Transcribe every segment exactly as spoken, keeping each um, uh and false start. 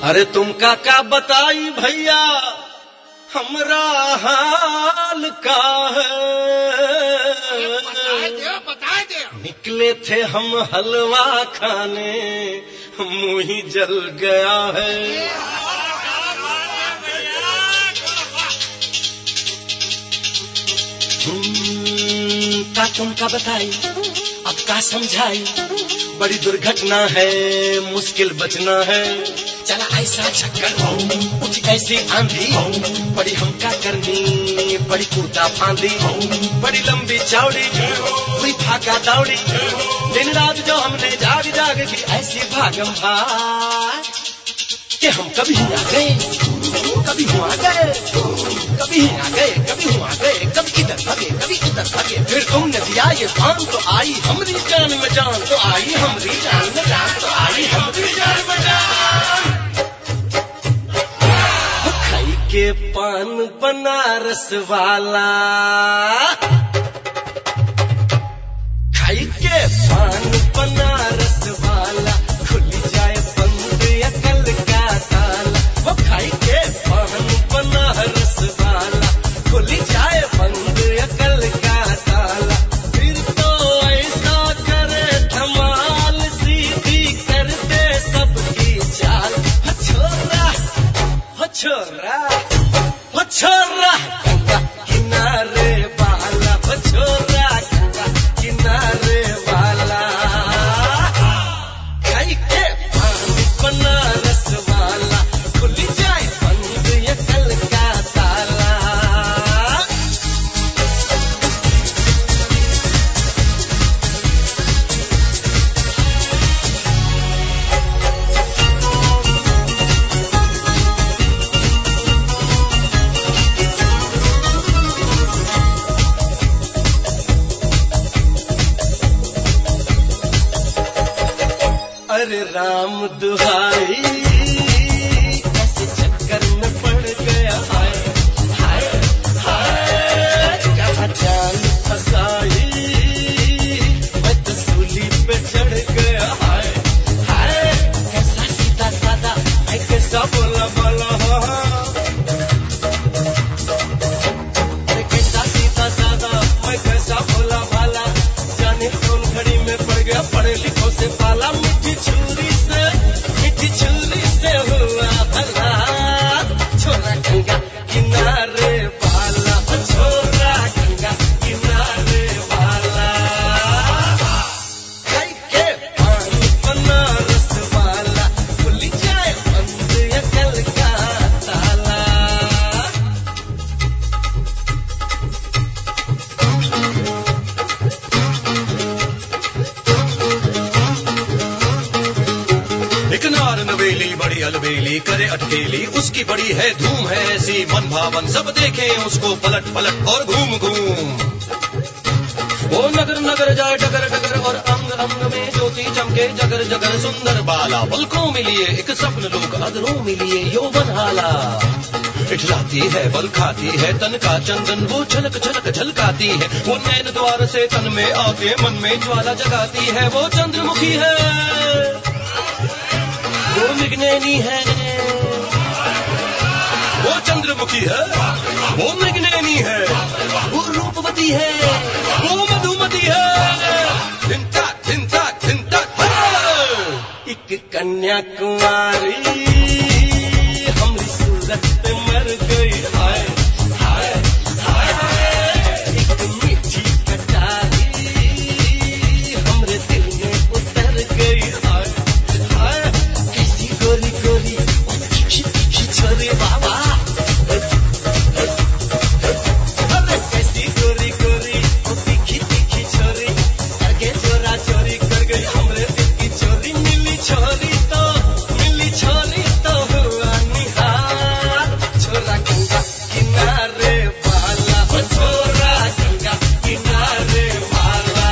अरे तुमका क्या बताई भैया हमरा हाल का है। बताए दे, बताए दे। निकले थे हम हलवा खाने मुंह ही जल गया है। का तुमका बताई अब का समझाई, बड़ी दुर्घटना है मुश्किल बचना है। चला ऐसा चक्कर उठ ऐसी आंधी, बड़ी हमका करनी बड़ी कूदा फांदी, बड़ी लंबी चौड़ी हुई भागा दौड़ी, दिन रात जो हमने जाग जाग की ऐसी भागम भाग कि हम कभी आ गए कभी हुआ गए कभी आ गए कभी हुआ गए, कभी इधर भागे कभी उधर भागे। फिर तुमने दिया ये पान तो आई हमारी जान में जान, तो आई हमारी जान में जान, तो आई हमारी जान में जान। खाई के पान बनारस वाला, खाई के पान बनारस वाला, खुल जाए बंद अकल का ताला। वो खाई के पान बनारस वाला, खुल जाए बंद अकल का ताला। फिर तो ऐसा करे धमाल, सीधी कर दे सबकी चाल। हो छोरा हो छोरा हो छोरा गंगा किनारे वाला, हो छोरा गंगा किनारे वाला। खाई के पान बनारस वाला, खुल जाए बंद अकल का ताला। अरे राम दुहाई कैसे चक्कर में पड़ गया, हाय हाय हाय। कहाँ जान फसाई मैं तो सूली पे चढ़ गया, हाय हाय। कैसा सीधा साधा मैं कैसा बोला बोला, अरे कैसा सीधा साधा मैं कैसा बोला भाला। जाने कौन घड़ी में पड़ गया पढ़े लिखों से पाला। मीठी छुरी से मीठी छुरी से हुआ भला, छोरा गंगा किनारे वाला, छोरा गंगा किनारे वाला। खाई के पान बनारस वाला, खुल जाए बंद अकल का ताला। एक नार नवेली बड़ी अलबेली करे अटकेली, उसकी बड़ी है धूम है ऐसी मन भावन, सब देखे उसको पलट पलट और घूम घूम। वो नगर नगर जाए डगर डगर और अंग अंग में ज्योति चमके जगर जगर। सुंदर बाला पलकों मिलिए एक सपन लोग अदरों मिलिए यौवन हाला। इठलाती है बल खाती है तन का चंदन, वो झलक झलक झलकाती है। वो नैन द्वार से तन में आके मन में ज्वाला जगाती है। वो चंद्रमुखी है वो मृगनयनी है, वो चंद्रमुखी है वो मृगनयनी है, वो रूपवती है वो मधुमती है। धिनता धिनता धिनता एक कन्याकुमारी हमारी सूरत पे मर गई, हाय हाय हाय। एक मीठी कटारी हमरे दिल में उतर गई, हाय हाय। कैसी गोरी गोरी तीखी तीखी छोरी बाबा, अरे कैसी गोरी गोरी तीखी तीखी छोरी, करके चोरा चोरी कर गई हमरे दिल की चोरी। मिली छोरी तो मिली छोरी तो हुआ निहाल, छोरा गंगा किनारे वाला, हो छोरा गंगा किनारे वाला।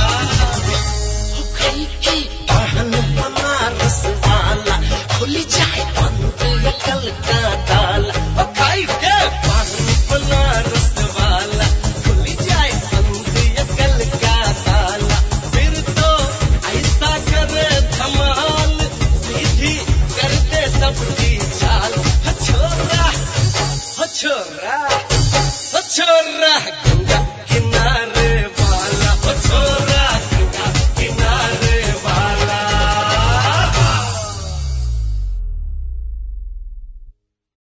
खाई के पान बनारस वाला, खुल जाए बंद अकल का ताला। ओ खाई के पान बनारस वाला, खुल जाए बंद अकल का ताला। फिर तो ऐसा करे धमाल, सीधी कर दे सबकी छोरा छोरा